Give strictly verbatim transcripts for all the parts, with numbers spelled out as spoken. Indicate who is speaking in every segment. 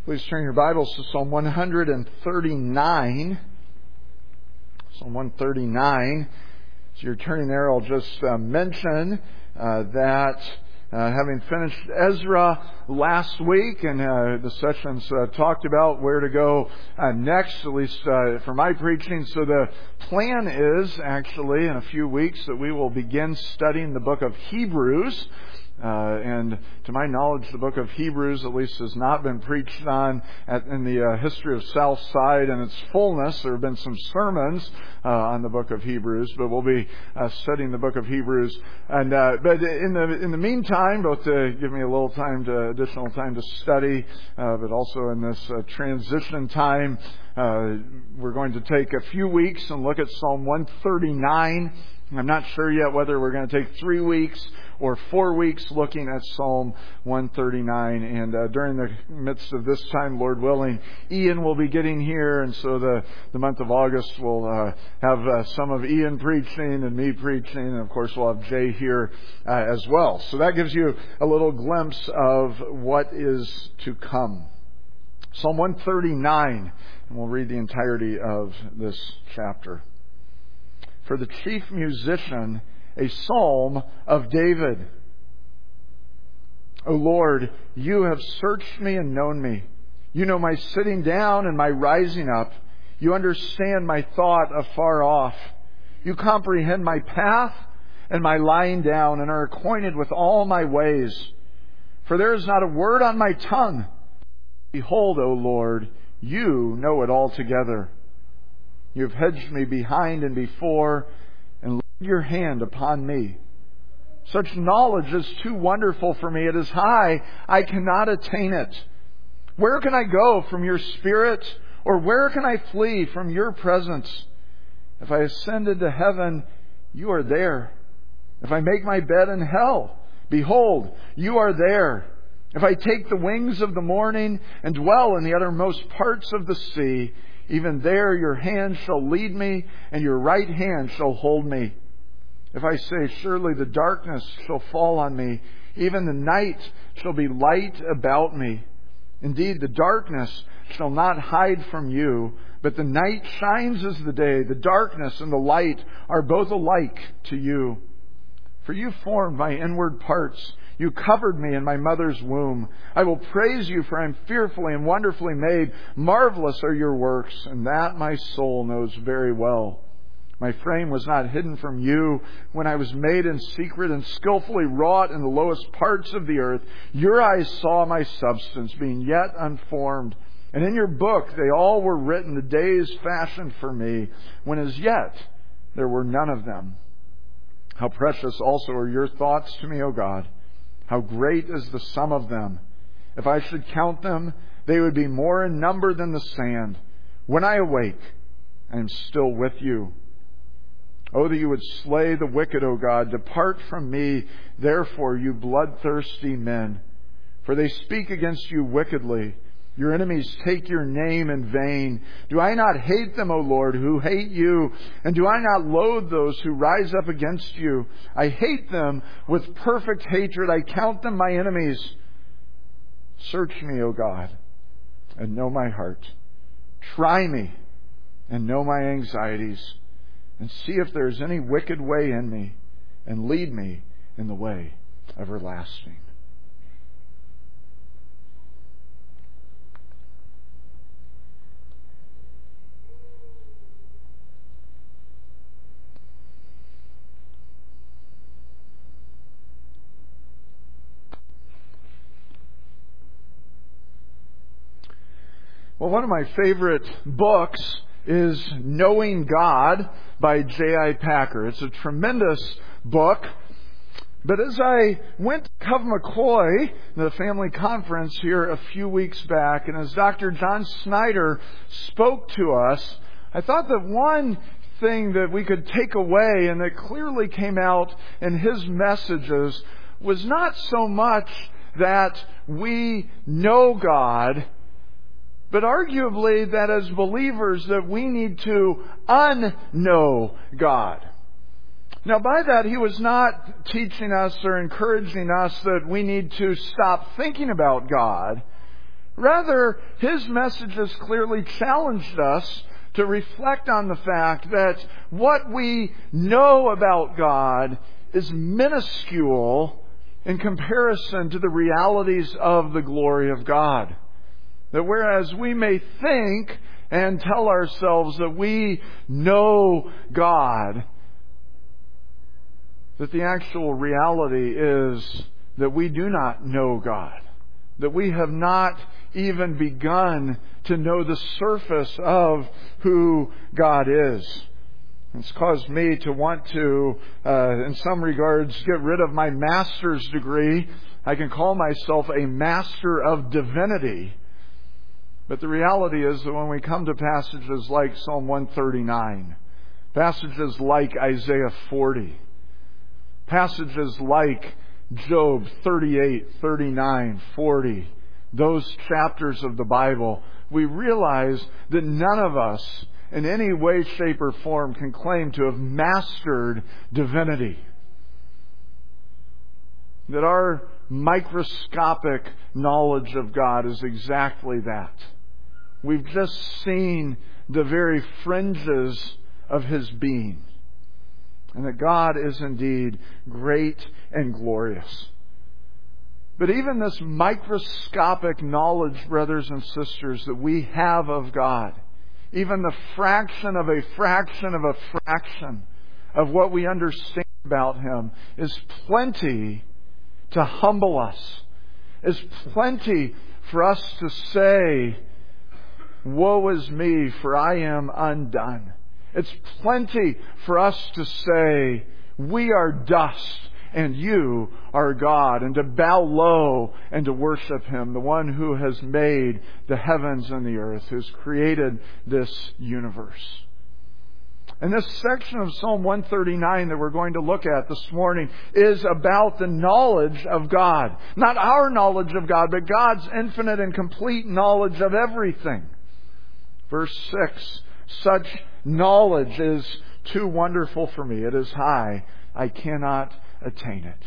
Speaker 1: Please turn your Bibles to Psalm one thirty-nine. Psalm one thirty-nine. As you're turning there, I'll just uh, mention uh, that uh, having finished Ezra last week, and uh, the sessions uh, talked about where to go uh, next, at least uh, for my preaching. So the plan is actually in a few weeks that we will begin studying the book of Hebrews. Uh, and to my knowledge, the book of Hebrews, at least, has not been preached on at, in the uh, history of Southside in its fullness. There have been some sermons uh, on the book of Hebrews, but we'll be uh, studying the book of Hebrews. And uh, but in the in the meantime, both to give me a little time to additional time to study, uh, but also in this uh, transition time, uh, we're going to take a few weeks and look at Psalm one thirty-nine. I'm not sure yet whether we're going to take three weeks or four weeks looking at Psalm one thirty-nine. And uh, during the midst of this time, Lord willing, Ian will be getting here. And so the, the month of August will uh, have uh, some of Ian preaching and me preaching. And of course, we'll have Jay here uh, as well. So that gives you a little glimpse of what is to come. Psalm one thirty-nine. And we'll read the entirety of this chapter. For the chief musician, a psalm of David. O Lord, you have searched me and known me. You know my sitting down and my rising up. You understand my thought afar off. You comprehend my path and my lying down and are acquainted with all my ways. For there is not a word on my tongue. Behold, O Lord, you know it altogether. You have hedged me behind and before, and laid your hand upon me. Such knowledge is too wonderful for me. It is high. I cannot attain it. Where can I go from your Spirit? Or where can I flee from your presence? If I ascend into heaven, you are there. If I make my bed in hell, behold, you are there. If I take the wings of the morning and dwell in the uttermost parts of the sea, even there your hand shall lead me, and your right hand shall hold me. If I say, surely the darkness shall fall on me, even the night shall be light about me. Indeed, the darkness shall not hide from you, but the night shines as the day. The darkness and the light are both alike to you. For you formed my inward parts. You covered me in my mother's womb. I will praise you, for I am fearfully and wonderfully made. Marvelous are your works, and that my soul knows very well. My frame was not hidden from you when I was made in secret and skillfully wrought in the lowest parts of the earth. Your eyes saw my substance, being yet unformed. And in your book they all were written, the days fashioned for me, when as yet there were none of them. How precious also are your thoughts to me, O God! How great is the sum of them! If I should count them, they would be more in number than the sand. When I awake, I am still with you. Oh, that you would slay the wicked, O God! Depart from me, therefore, you bloodthirsty men. For they speak against you wickedly. Your enemies take your name in vain. Do I not hate them, O Lord, who hate you? And do I not loathe those who rise up against you? I hate them with perfect hatred. I count them my enemies. Search me, O God, and know my heart. Try me and know my anxieties. And see if there is any wicked way in me, and lead me in the way everlasting. Well, one of my favorite books is Knowing God by J I Packer. It's a tremendous book. But as I went to Cove McCoy, the family conference here a few weeks back, and as Doctor John Snyder spoke to us, I thought that one thing that we could take away and that clearly came out in his messages was not so much that we know God, but arguably that as believers that we need to unknow God. Now by that he was not teaching us or encouraging us that we need to stop thinking about God, Rather, his message has clearly challenged us to reflect on the fact that what we know about God is minuscule in comparison to the realities of the glory of God. That whereas we may think and tell ourselves that we know God, that the actual reality is that we do not know God. That we have not even begun to know the surface of who God is. It's caused me to want to, uh, in some regards, get rid of my master's degree. I can call myself a master of divinity. But the reality is that when we come to passages like Psalm one thirty-nine, passages like Isaiah forty, passages like Job thirty-eight, thirty-nine, forty, those chapters of the Bible, we realize that none of us in any way, shape, or form can claim to have mastered divinity. That our microscopic knowledge of God is exactly that. We've just seen the very fringes of His being. And that God is indeed great and glorious. But even this microscopic knowledge, brothers and sisters, that we have of God, even the fraction of a fraction of a fraction of what we understand about Him, is plenty to humble us, is plenty for us to say, "Woe is me, for I am undone." It's plenty for us to say, "We are dust and you are God," and to bow low and to worship Him, the one who has made the heavens and the earth, who's created this universe. And this section of Psalm one thirty-nine that we're going to look at this morning is about the knowledge of God. Not our knowledge of God, but God's infinite and complete knowledge of everything. Verse six, "Such knowledge is too wonderful for me. It is high. I cannot attain it."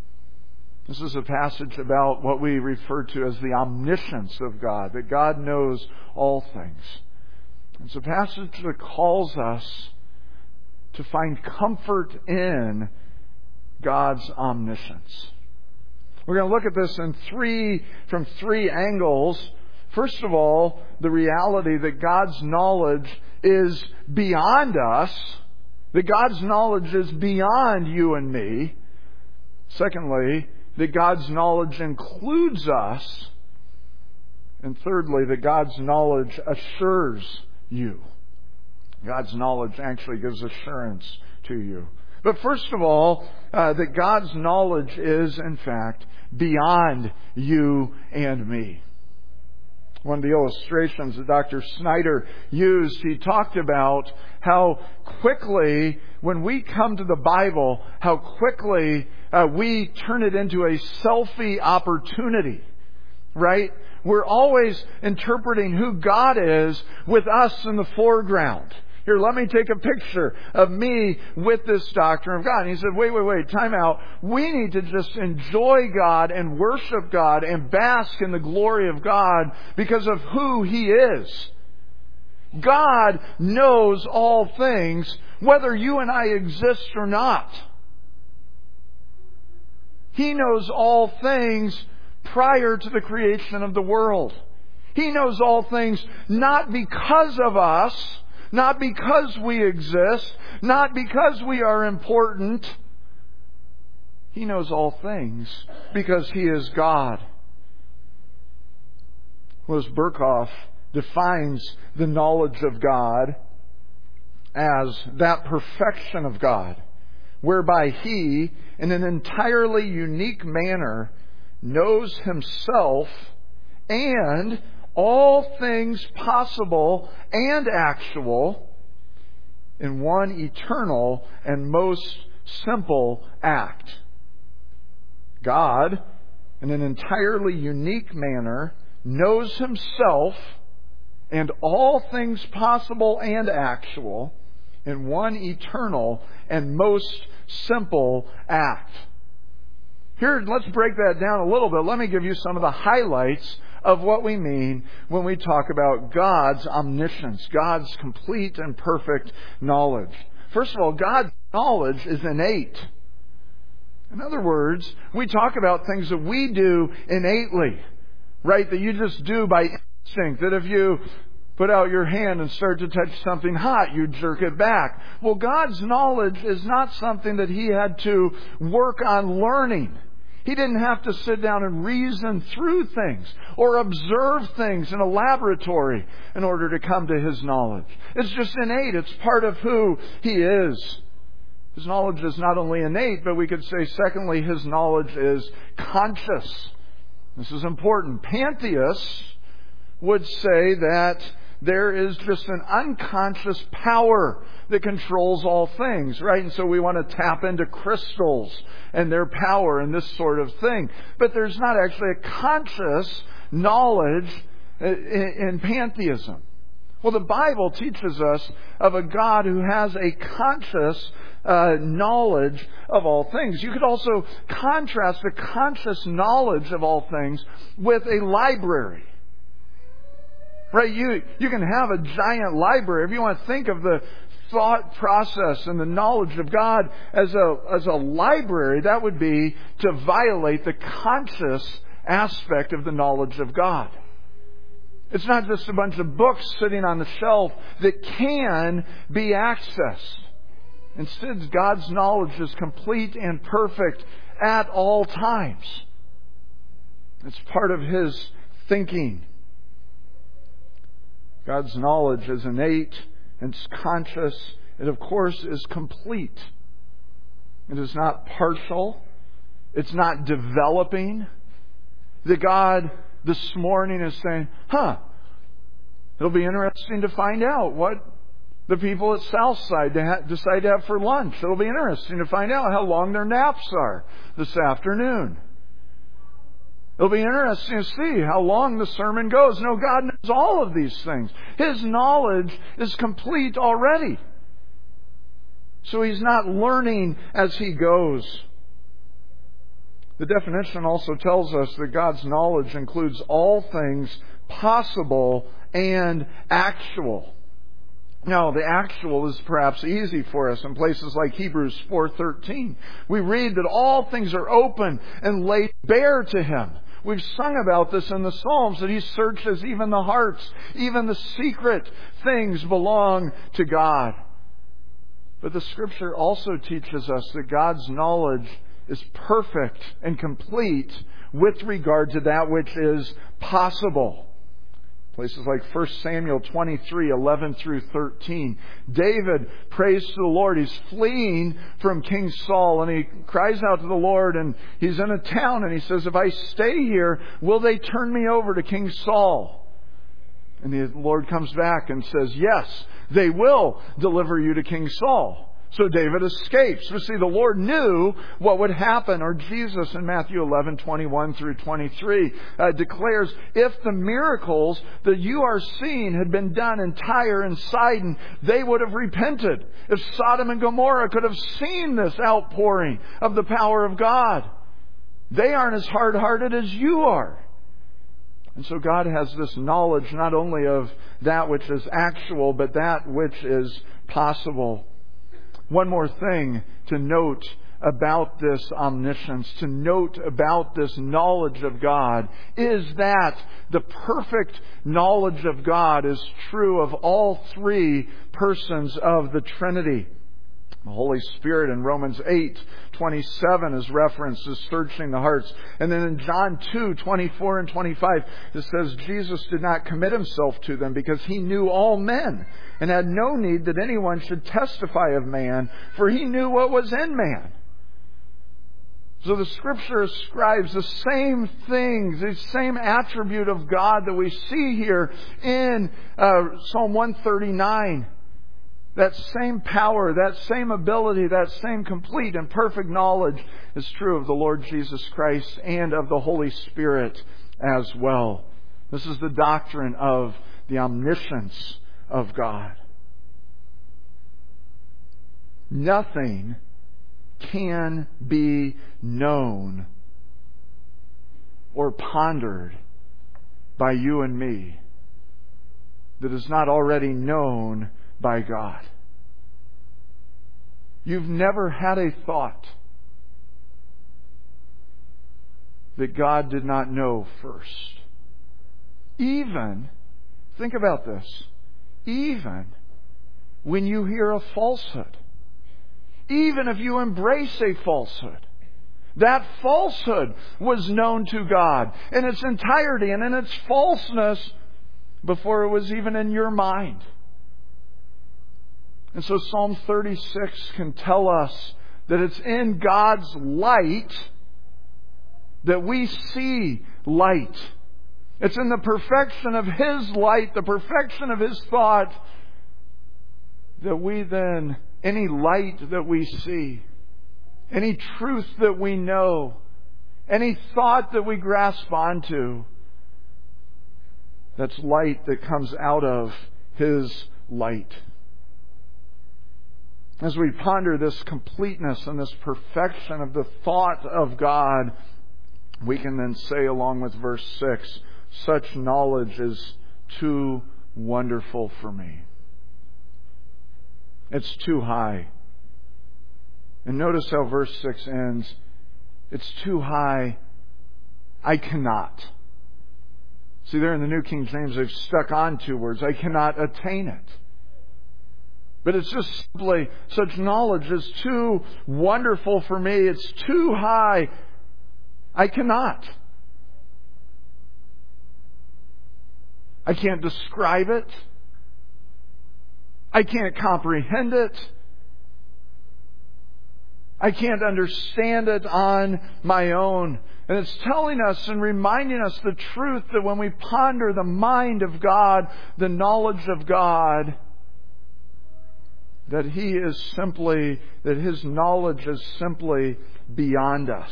Speaker 1: This is a passage about what we refer to as the omniscience of God, that God knows all things. It's a passage that calls us to find comfort in God's omniscience. We're going to look at this in three, from three angles. First of all, the reality that God's knowledge is beyond us, that God's knowledge is beyond you and me. Secondly, that God's knowledge includes us. And thirdly, that God's knowledge assures you. God's knowledge actually gives assurance to you. But first of all, uh, that God's knowledge is, in fact, beyond you and me. One of the illustrations that Doctor Snyder used, he talked about how quickly, when we come to the Bible, how quickly uh, we turn it into a selfie opportunity. Right? We're always interpreting who God is with us in the foreground. Here, let me take a picture of me with this doctrine of God. And he said, wait, wait, wait, time out. We need to just enjoy God and worship God and bask in the glory of God because of who He is. God knows all things, whether you and I exist or not. He knows all things prior to the creation of the world. He knows all things not because of us, not because we exist, not because we are important. He knows all things because He is God. Louis Berkhoff defines the knowledge of God as that perfection of God, whereby He, in an entirely unique manner, knows Himself and all things possible and actual in one eternal and most simple act. God, in an entirely unique manner, knows Himself and all things possible and actual in one eternal and most simple act. Here, let's break that down a little bit. Let me give you some of the highlights of what we mean when we talk about God's omniscience, God's complete and perfect knowledge. First of all, God's knowledge is innate. In other words, we talk about things that we do innately, right? That you just do by instinct. That if you put out your hand and start to touch something hot, you jerk it back. Well, God's knowledge is not something that He had to work on learning. He didn't have to sit down and reason through things or observe things in a laboratory in order to come to His knowledge. It's just innate. It's part of who He is. His knowledge is not only innate, but we could say, secondly, His knowledge is conscious. This is important. Pantheists would say that there is just an unconscious power that controls all things, right? And so we want to tap into crystals and their power and this sort of thing. But there's not actually a conscious knowledge in pantheism. Well, the Bible teaches us of a God who has a conscious uh, knowledge of all things. You could also contrast the conscious knowledge of all things with a library. Right? You, you can have a giant library. If you want to think of the thought process and the knowledge of God as a, as a library, that would be to violate the conscious aspect of the knowledge of God. It's not just a bunch of books sitting on the shelf that can be accessed. Instead, God's knowledge is complete and perfect at all times. It's part of His thinking. God's knowledge is innate and it's conscious. It, of course, is complete. It is not partial. It's not developing. The God this morning is saying, huh, it'll be interesting to find out what the people at Southside decide to have for lunch. It'll be interesting to find out how long their naps are this afternoon. It'll be interesting to see how long the sermon goes. No, God knows all of these things. His knowledge is complete already. So He's not learning as He goes. The definition also tells us that God's knowledge includes all things possible and actual. Now, the actual is perhaps easy for us in places like Hebrews four thirteen. We read that all things are open and laid bare to Him. We've sung about this in the Psalms, that He searches even the hearts. Even the secret things belong to God. But the Scripture also teaches us that God's knowledge is perfect and complete with regard to that which is possible. Places like First Samuel twenty-three, eleven through thirteen. David prays to the Lord. He's fleeing from King Saul and he cries out to the Lord, and he's in a town and he says, if I stay here, will they turn me over to King Saul? And the Lord comes back and says, yes, they will deliver you to King Saul. So David escapes. But see, the Lord knew what would happen. Or Jesus in Matthew eleven, twenty-one through twenty-three uh, declares, if the miracles that you are seeing had been done in Tyre and Sidon, they would have repented. If Sodom and Gomorrah could have seen this outpouring of the power of God, they aren't as hard-hearted as you are. And so God has this knowledge not only of that which is actual, but that which is possible. One more thing to note about this omniscience, to note about this knowledge of God, is that the perfect knowledge of God is true of all three persons of the Trinity. The Holy Spirit in Romans eight twenty-seven is referenced as searching the hearts. And then in John two twenty-four and twenty-five, it says Jesus did not commit Himself to them because He knew all men and had no need that anyone should testify of man, for He knew what was in man. So the Scripture ascribes the same things, the same attribute of God that we see here in uh, Psalm one thirty-nine. That same power, that same ability, that same complete and perfect knowledge is true of the Lord Jesus Christ and of the Holy Spirit as well. This is the doctrine of the omniscience of God. Nothing can be known or pondered by you and me that is not already known by God. You've never had a thought that God did not know first. Even, think about this, even when you hear a falsehood, even if you embrace a falsehood, that falsehood was known to God in its entirety and in its falseness before it was even in your mind. And so Psalm thirty-six can tell us that it's in God's light that we see light. It's in the perfection of His light, the perfection of His thought, that we then, any light that we see, any truth that we know, any thought that we grasp onto, that's light that comes out of His light. As we ponder this completeness and this perfection of the thought of God, we can then say along with verse six, such knowledge is too wonderful for me. It's too high. And notice how verse six ends. It's too high. I cannot. See, there in the New King James, they've stuck on two words. I cannot attain it. But it's just simply, such knowledge is too wonderful for me. It's too high. I cannot. I can't describe it. I can't comprehend it. I can't understand it on my own. And it's telling us and reminding us the truth that when we ponder the mind of God, the knowledge of God, that He is simply, that His knowledge is simply beyond us.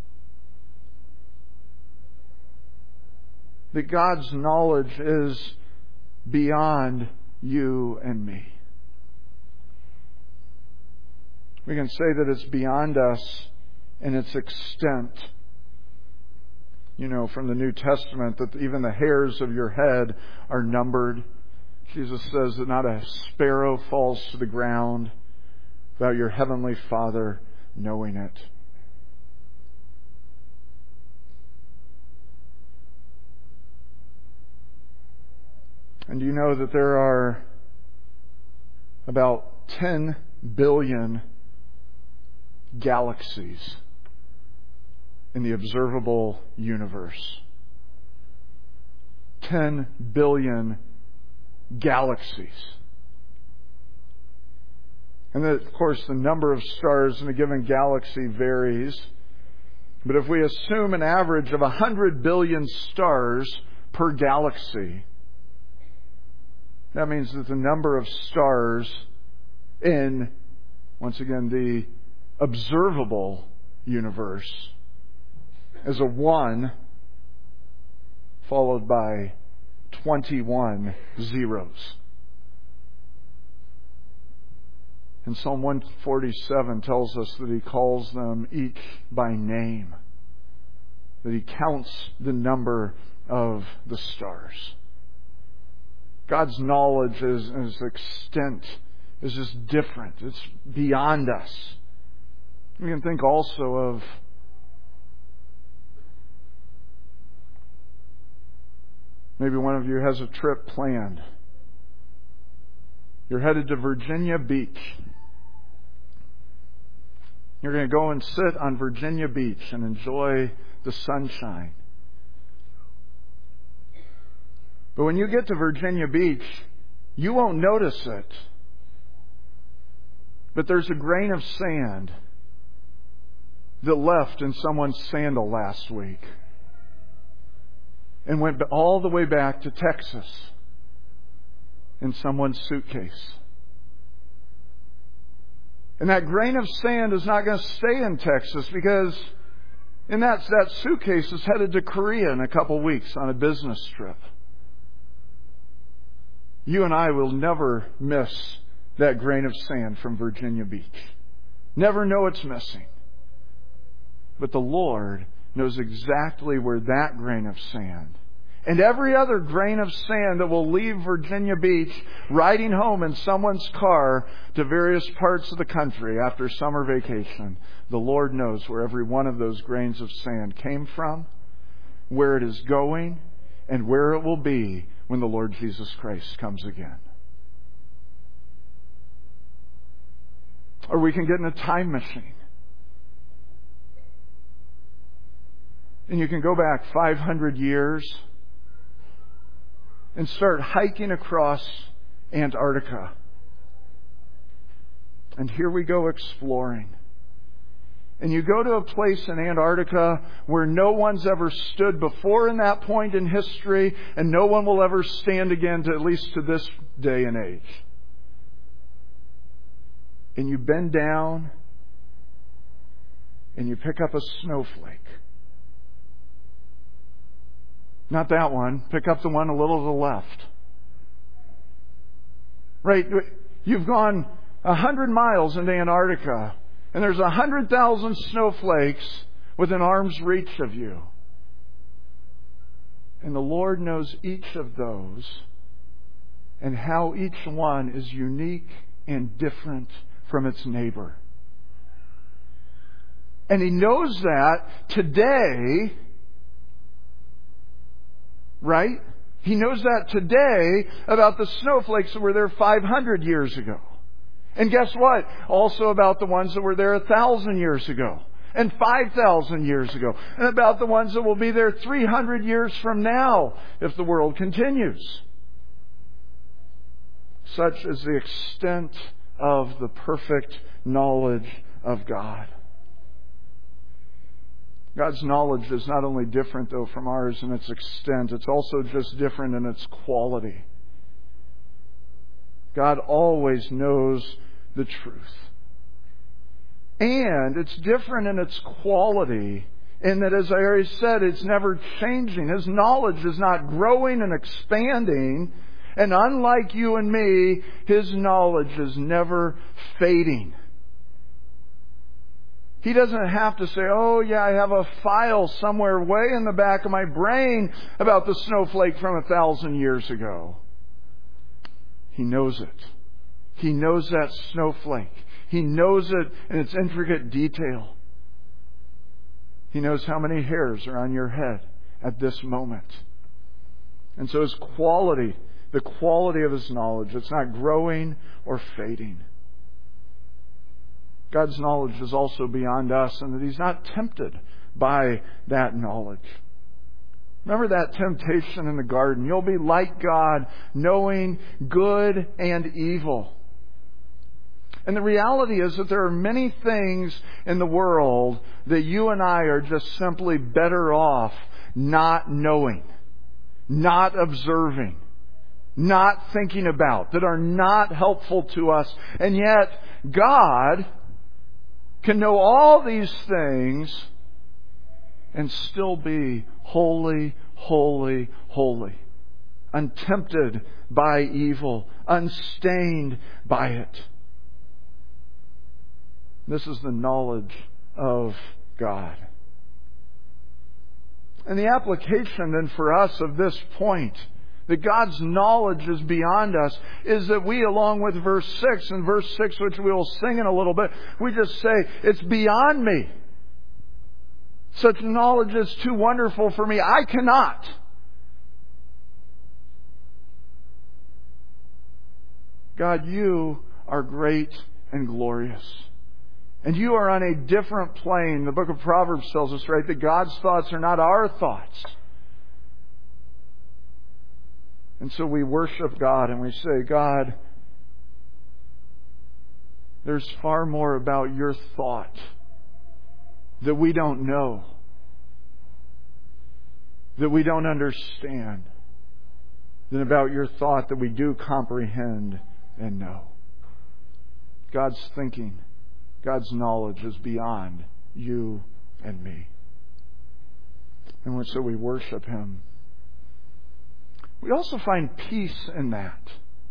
Speaker 1: That God's knowledge is beyond you and me. We can say that it's beyond us in its extent. You know, from the New Testament, that even the hairs of your head are numbered. Jesus says that not a sparrow falls to the ground without your heavenly Father knowing it. And you know that there are about ten billion galaxies in the observable universe. ten billion galaxies. And that, of course, the number of stars in a given galaxy varies. But if we assume an average of one hundred billion stars per galaxy, that means that the number of stars in, once again, the observable universe is a one followed by twenty-one zeros. And Psalm one forty-seven tells us that He calls them each by name, that He counts the number of the stars. God's knowledge is, His extent is just different. It's beyond us. We can think also of maybe one of you has a trip planned. You're headed to Virginia Beach. You're going to go and sit on Virginia Beach and enjoy the sunshine. But when you get to Virginia Beach, you won't notice it. But there's a grain of sand that left in someone's sandal last week and went all the way back to Texas in someone's suitcase. And that grain of sand is not going to stay in Texas, because in that, that suitcase is headed to Korea in a couple weeks on a business trip. You and I will never miss that grain of sand from Virginia Beach. Never know it's missing. But the Lord knows exactly where that grain of sand And every other grain of sand that will leave Virginia Beach riding home in someone's car to various parts of the country after summer vacation, the Lord knows where every one of those grains of sand came from, where it is going, and where it will be when the Lord Jesus Christ comes again. Or we can get in a time machine. And you can go back five hundred years and start hiking across Antarctica. And here we go exploring. And you go to a place in Antarctica where no one's ever stood before in that point in history, and no one will ever stand again, to at least to this day and age. And you bend down and you pick up a snowflake. Not that one. Pick up the one a little to the left. Right? You've gone a hundred miles into Antarctica, and there's a hundred thousand snowflakes within arm's reach of you. And the Lord knows each of those and how each one is unique and different from its neighbor. And He knows that today. Right? He knows that today about the snowflakes that were there five hundred years ago. And guess what? Also about the ones that were there a thousand years ago. And five thousand years ago. And about the ones that will be there three hundred years from now, if the world continues. Such is the extent of the perfect knowledge of God. God's knowledge is not only different, though, from ours in its extent, it's also just different in its quality. God always knows the truth. And it's different in its quality in that, as I already said, it's never changing. His knowledge is not growing and expanding. And unlike you and me, His knowledge is never fading. He doesn't have to say, oh yeah, I have a file somewhere way in the back of my brain about the snowflake from a thousand years ago. He knows it. He knows that snowflake. He knows it in its intricate detail. He knows how many hairs are on your head at this moment. And so His quality, the quality of His knowledge, it's not growing or fading. God's knowledge is also beyond us, and that He's not tempted by that knowledge. Remember that temptation in the garden. You'll be like God, knowing good and evil. And the reality is that there are many things in the world that you and I are just simply better off not knowing, not observing, not thinking about, that are not helpful to us. And yet, God can know all these things and still be holy, holy, holy. Untempted by evil, unstained by it. This is the knowledge of God. And the application then for us of this point, that God's knowledge is beyond us, is that we, along with verse six, and verse six, which we will sing in a little bit, we just say, it's beyond me. Such knowledge is too wonderful for me. I cannot. God, You are great and glorious. And You are on a different plane. The book of Proverbs tells us, right, that God's thoughts are not our thoughts. And so we worship God and we say, God, there's far more about Your thought that we don't know, that we don't understand, than about Your thought that we do comprehend and know. God's thinking, God's knowledge is beyond you and me. And so we worship Him. We also find peace in that.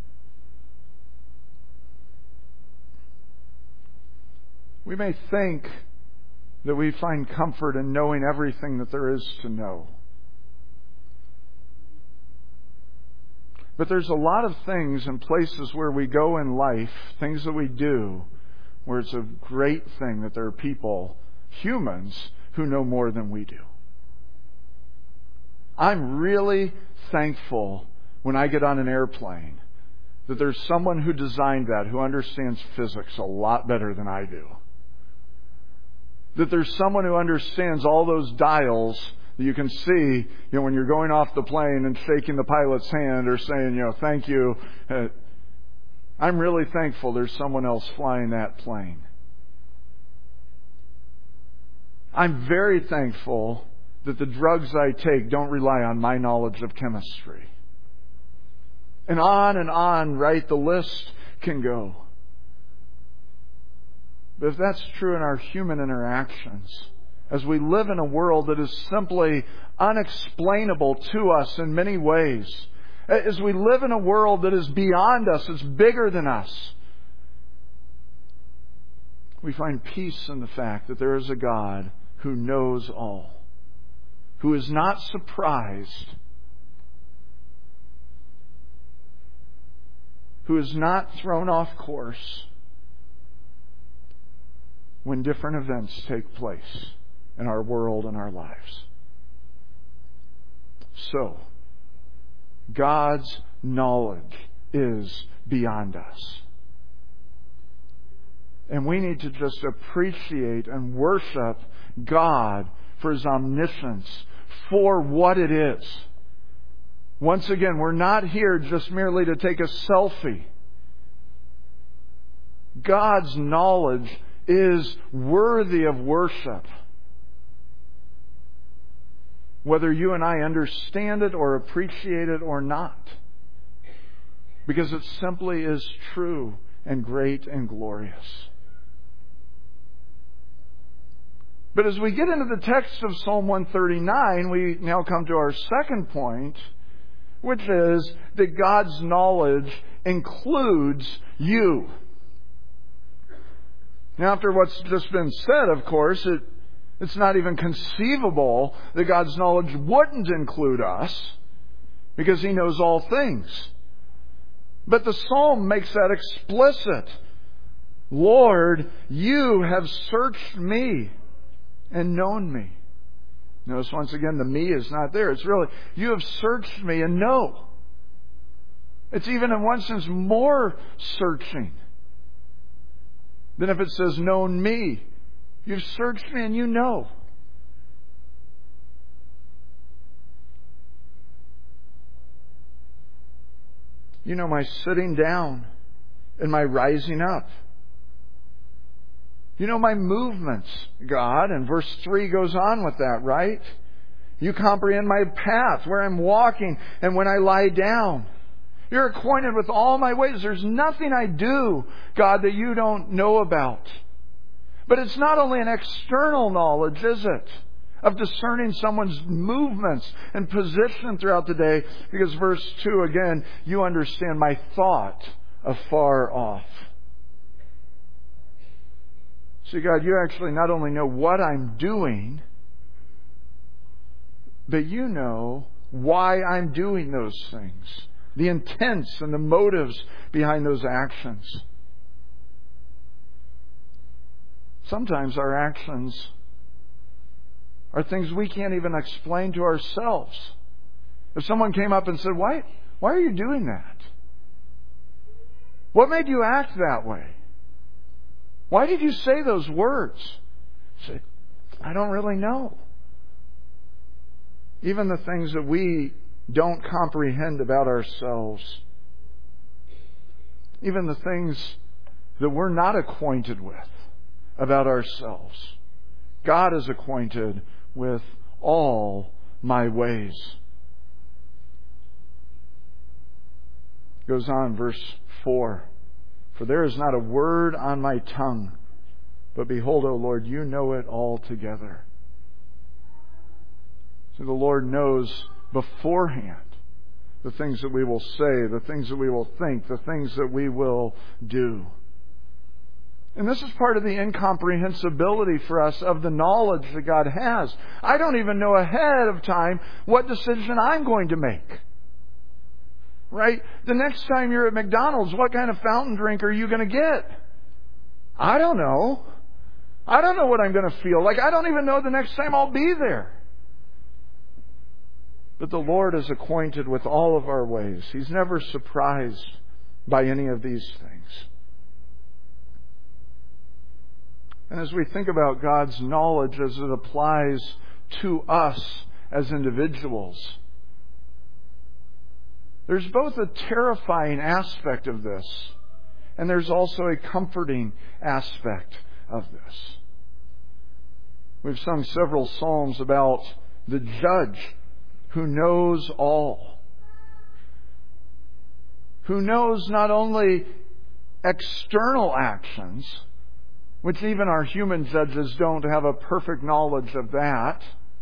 Speaker 1: We may think that we find comfort in knowing everything that there is to know. But there's a lot of things and places where we go in life, things that we do, where it's a great thing that there are people, humans, who know more than we do. I'm really thankful when I get on an airplane that there's someone who designed that who understands physics a lot better than I do. That there's someone who understands all those dials that you can see, you know, when you're going off the plane and shaking the pilot's hand or saying, you know, thank you. Uh, I'm really thankful there's someone else flying that plane. I'm very thankful that the drugs I take don't rely on my knowledge of chemistry. And on and on, right, the list can go. But if that's true in our human interactions, as we live in a world that is simply unexplainable to us in many ways, as we live in a world that is beyond us, it's bigger than us, we find peace in the fact that there is a God who knows all, who is not surprised, who is not thrown off course when different events take place in our world and our lives. So, God's knowledge is beyond us. And we need to just appreciate and worship God for His omniscience, for what it is. Once again, we're not here just merely to take a selfie. God's knowledge is worthy of worship. Whether you and I understand it or appreciate it or not. Because it simply is true and great and glorious. But as we get into the text of Psalm one thirty-nine, we now come to our second point, which is that God's knowledge includes you. Now, after what's just been said, of course, it, it's not even conceivable that God's knowledge wouldn't include us, because He knows all things. But the psalm makes that explicit. Lord, you have searched me and known me. Notice once again, the me is not there. It's really, you have searched me and know. It's even in one sense more searching than if it says known me. You've searched me and you know. You know my sitting down and my rising up. You know my movements, God. And verse three goes on with that, right? You comprehend my path, where I'm walking and when I lie down. You're acquainted with all my ways. There's nothing I do, God, that you don't know about. But it's not only an external knowledge, is it? Of discerning someone's movements and position throughout the day. Because verse two, again, you understand my thought afar off. See, God, you actually not only know what I'm doing, but you know why I'm doing those things. The intents and the motives behind those actions. Sometimes our actions are things we can't even explain to ourselves. If someone came up and said, why, why are you doing that? What made you act that way? Why did you say those words? Say, I don't really know. Even the things that we don't comprehend about ourselves. Even the things that we're not acquainted with about ourselves. God is acquainted with all my ways. Goes on, verse four. For there is not a word on my tongue, but behold, O Lord, you know it altogether. So the Lord knows beforehand the things that we will say, the things that we will think, the things that we will do. And this is part of the incomprehensibility for us of the knowledge that God has. I don't even know ahead of time what decision I'm going to make. right? The next time you're at McDonald's, what kind of fountain drink are you going to get? I don't know. I don't know what I'm going to feel like. I don't even know the next time I'll be there. But the Lord is acquainted with all of our ways. He's never surprised by any of these things. And as we think about God's knowledge as it applies to us as individuals, there's both a terrifying aspect of this, and there's also a comforting aspect of this. We've sung several psalms about the judge who knows all, who knows not only external actions, which even our human judges don't have a perfect knowledge of that.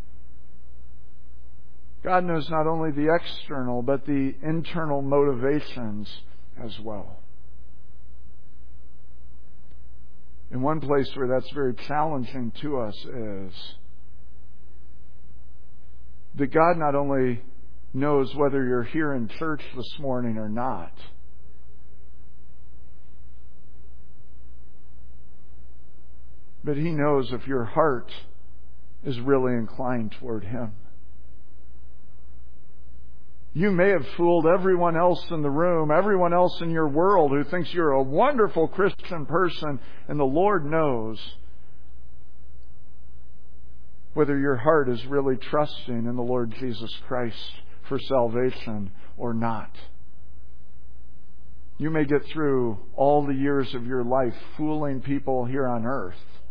Speaker 1: God knows not only the external, but the internal motivations as well. And one place where that's very challenging to us is that God not only knows whether you're here in church this morning or not, but He knows if your heart is really inclined toward Him. You may have fooled everyone else in the room, everyone else in your world who thinks you're a wonderful Christian person, and the Lord knows whether your heart is really trusting in the Lord Jesus Christ for salvation or not. You may get through all the years of your life fooling people here on earth.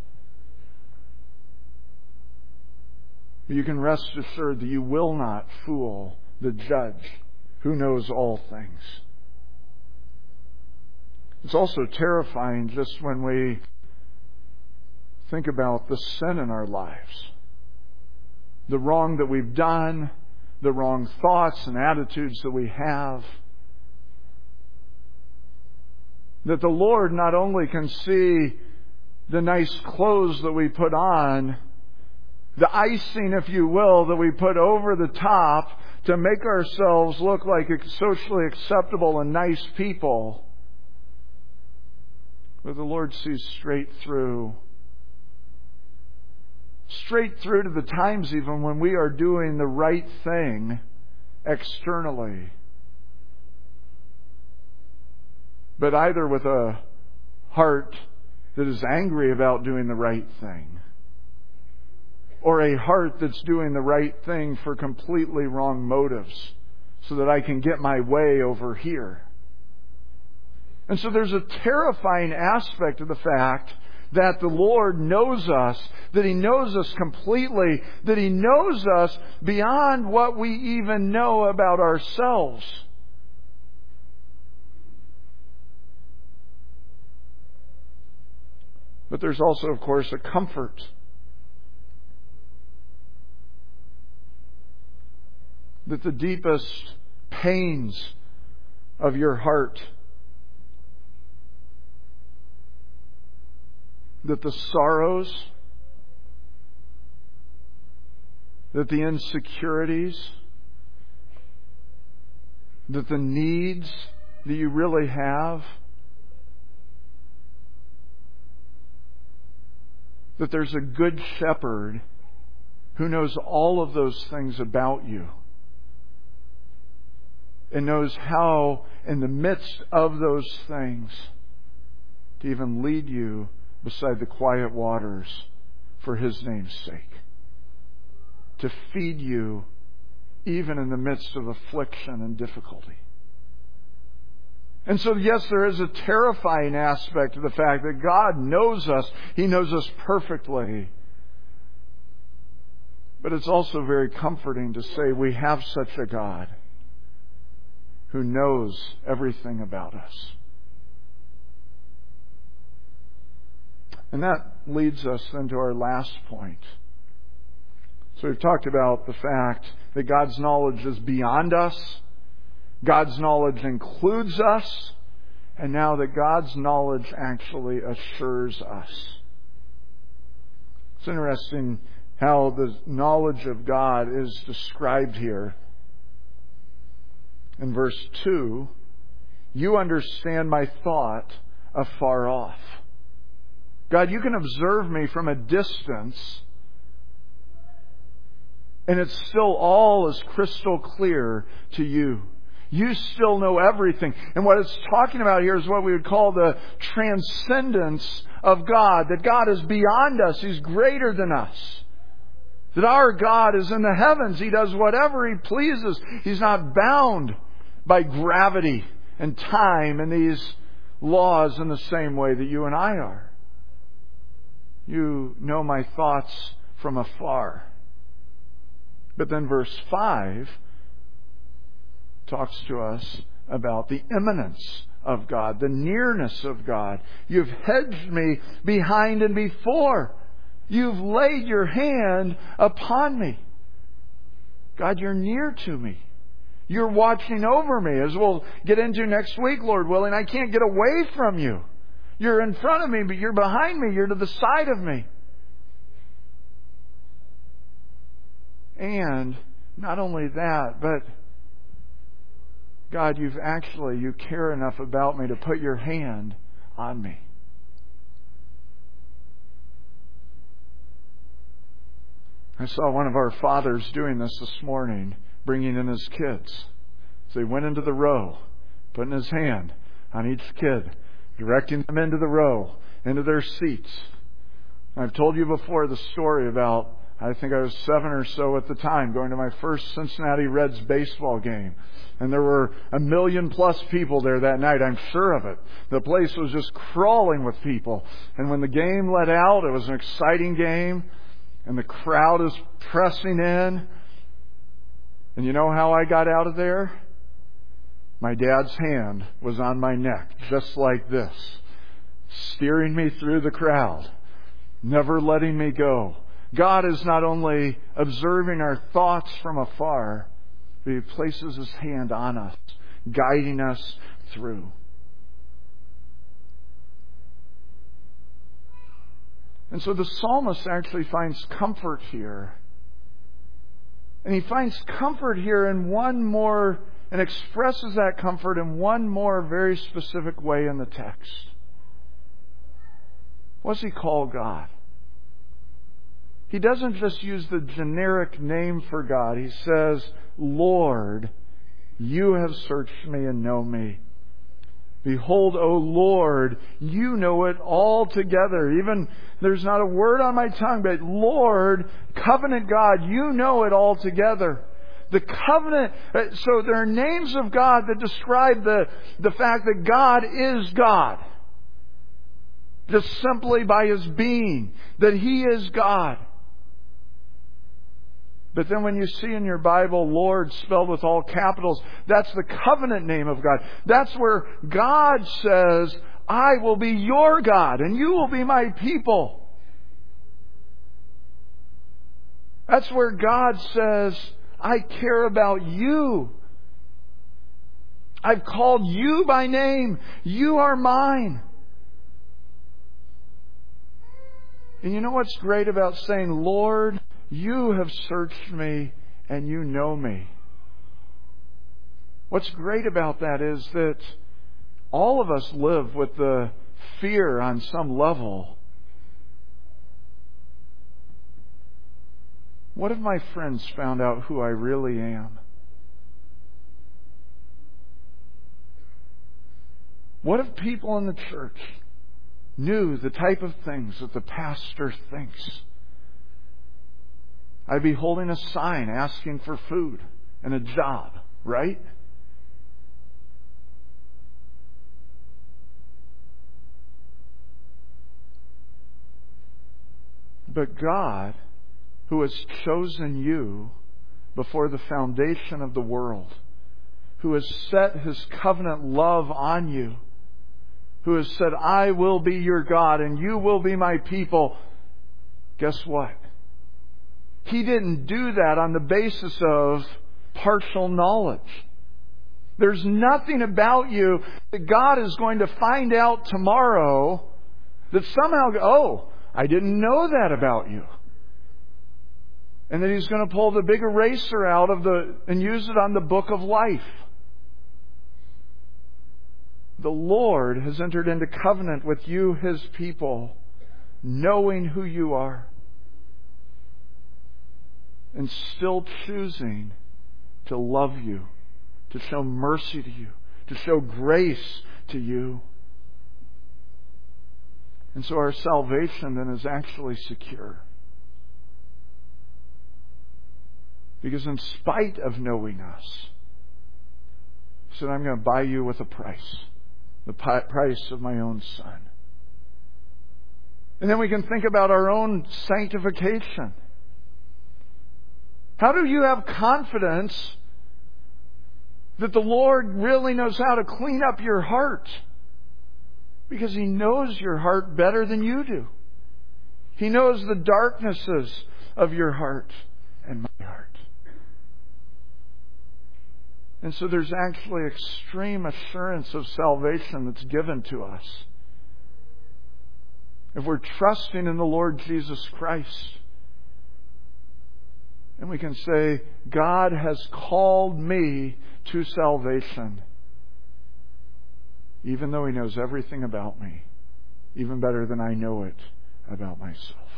Speaker 1: But you can rest assured that you will not fool the judge who knows all things. It's also terrifying just when we think about the sin in our lives, the wrong that we've done, the wrong thoughts and attitudes that we have, that the Lord not only can see the nice clothes that we put on, the icing, if you will, that we put over the top to make ourselves look like socially acceptable and nice people. But the Lord sees straight through. Straight through to the times even when we are doing the right thing externally. But either with a heart that is angry about doing the right thing, or a heart that's doing the right thing for completely wrong motives so that I can get my way over here. And so there's a terrifying aspect of the fact that the Lord knows us, that He knows us completely, that He knows us beyond what we even know about ourselves. But there's also, of course, a comfort. That the deepest pains of your heart, that the sorrows, that the insecurities, that the needs that you really have, that there's a good shepherd who knows all of those things about you. And knows how, in the midst of those things, to even lead you beside the quiet waters for His name's sake. To feed you even in the midst of affliction and difficulty. And so, yes, there is a terrifying aspect to the fact that God knows us. He knows us perfectly. But it's also very comforting to say we have such a God who knows everything about us. And that leads us then to our last point. So we've talked about the fact that God's knowledge is beyond us. God's knowledge includes us. And now that God's knowledge actually assures us. It's interesting how the knowledge of God is described here. In verse two, you understand my thought afar off. God, you can observe me from a distance, and it's still all as crystal clear to you. You still know everything. And what it's talking about here is what we would call the transcendence of God. That God is beyond us. He's greater than us. That our God is in the heavens. He does whatever He pleases. He's not bound by gravity and time and these laws in the same way that you and I are. You know my thoughts from afar. But then verse five talks to us about the immanence of God, the nearness of God. You've hedged me behind and before. You've laid your hand upon me. God, you're near to me. You're watching over me, as we'll get into next week, Lord willing. I can't get away from you. You're in front of me, but you're behind me. You're to the side of me. And not only that, but God, you've actually, you care enough about me to put your hand on me. I saw one of our fathers doing this this morning, bringing in his kids. So he went into the row, putting his hand on each kid, directing them into the row, into their seats. I've told you before the story about, I think I was seven or so at the time, going to my first Cincinnati Reds baseball game. And there were a million plus people there that night, I'm sure of it. The place was just crawling with people. And when the game let out, it was an exciting game. And the crowd is pressing in. And you know how I got out of there? My dad's hand was on my neck, just like this, steering me through the crowd, never letting me go. God is not only observing our thoughts from afar, but He places His hand on us, guiding us through. And so the psalmist actually finds comfort here. And he finds comfort here in one more, and expresses that comfort in one more very specific way in the text. What's he call God? He doesn't just use the generic name for God. He says, Lord, you have searched me and know me. Behold, O Lord, you know it all together. Even there's not a word on my tongue, but Lord, covenant God, you know it all together. The covenant, so there are names of God that describe the, the fact that God is God. Just simply by His being, that He is God. But then when you see in your Bible, Lord spelled with all capitals, that's the covenant name of God. That's where God says, I will be your God and you will be my people. That's where God says, I care about you. I've called you by name. You are mine. And you know what's great about saying, Lord, you have searched me and you know me. What's great about that is that all of us live with the fear on some level. What if my friends found out who I really am? What if people in the church knew the type of things that the pastor thinks? I'd be holding a sign asking for food and a job, right? But God, who has chosen you before the foundation of the world, who has set His covenant love on you, who has said, I will be your God and you will be my people, guess what? He didn't do that on the basis of partial knowledge. There's nothing about you that God is going to find out tomorrow that somehow, oh, I didn't know that about you. And that He's going to pull the big eraser out of the and use it on the book of life. The Lord has entered into covenant with you, His people, knowing who you are, and still choosing to love you, to show mercy to you, to show grace to you. And so our salvation then is actually secure. Because in spite of knowing us, He said, I'm going to buy you with a price. The price of my own Son. And then we can think about our own sanctification. How do you have confidence that the Lord really knows how to clean up your heart? Because He knows your heart better than you do. He knows the darknesses of your heart and my heart. And so there's actually extreme assurance of salvation that's given to us. If we're trusting in the Lord Jesus Christ, and we can say, God has called me to salvation, even though He knows everything about me, even better than I know it about myself.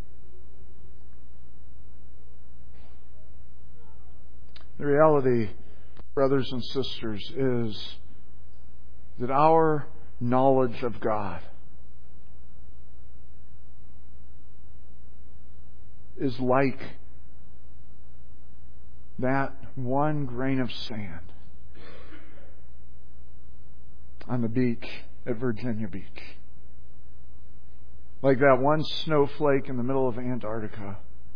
Speaker 1: The reality, brothers and sisters, is that our knowledge of God is like that one grain of sand on the beach at Virginia Beach. Like that one snowflake in the middle of Antarctica.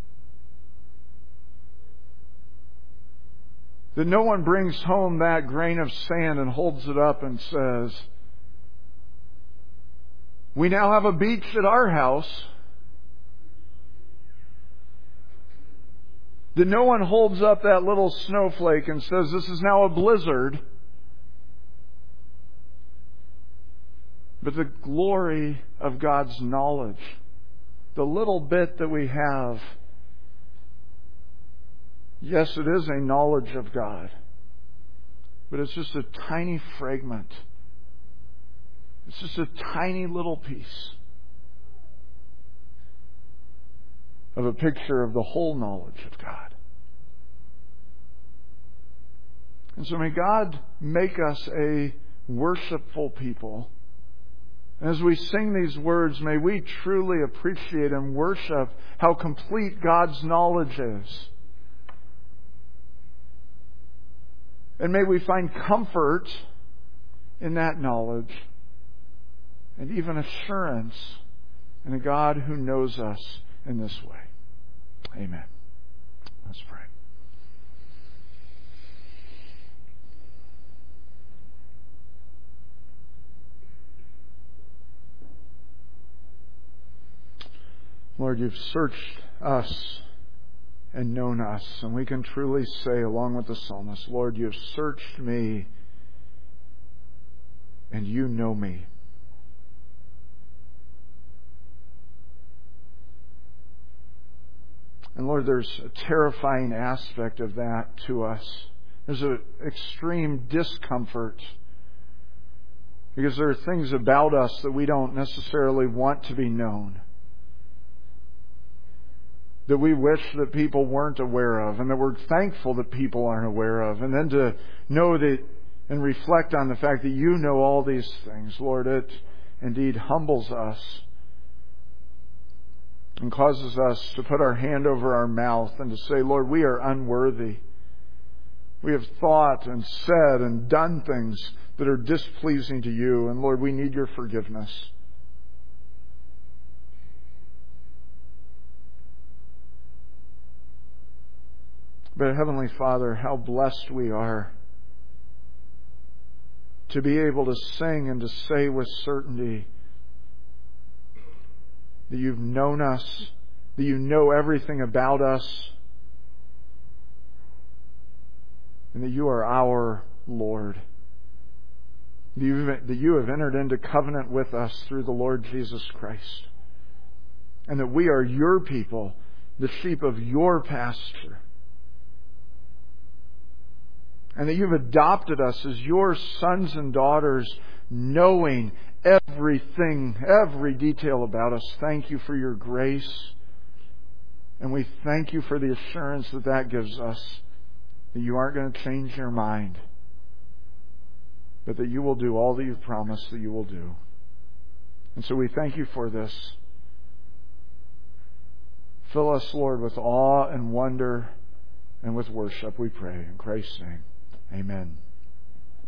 Speaker 1: That no one brings home that grain of sand and holds it up and says, we now have a beach at our house. That no one holds up that little snowflake and says, this is now a blizzard. But the glory of God's knowledge, the little bit that we have, yes, it is a knowledge of God, but it's just a tiny fragment. It's just a tiny little piece of a picture of the whole knowledge of God. And so may God make us a worshipful people. As we sing these words, may we truly appreciate and worship how complete God's knowledge is. And may we find comfort in that knowledge and even assurance in a God who knows us in this way. Amen. Let's pray. Lord, You've searched us and known us, and we can truly say, along with the psalmist, Lord, You've searched me and You know me. And Lord, there's a terrifying aspect of that to us. There's an extreme discomfort because there are things about us that we don't necessarily want to be known, that we wish that people weren't aware of, and that we're thankful that people aren't aware of. And then to know that and reflect on the fact that You know all these things, Lord, it indeed humbles us and causes us to put our hand over our mouth and to say, Lord, we are unworthy. We have thought and said and done things that are displeasing to You, and Lord, we need Your forgiveness. But Heavenly Father, how blessed we are to be able to sing and to say with certainty that You've known us, that You know everything about us, and that You are our Lord. That You, that You have entered into covenant with us through the Lord Jesus Christ. And that we are Your people, the sheep of Your pasture. and that you've adopted us as your sons and daughters, knowing everything, every detail about us. Thank you for your grace. And we thank you for the assurance that that gives us, that you aren't going to change your mind, but that you will do all that you've promised that you will do. And so we thank you for this. Fill us, Lord, with awe and wonder and with worship, we pray. In Christ's name, amen.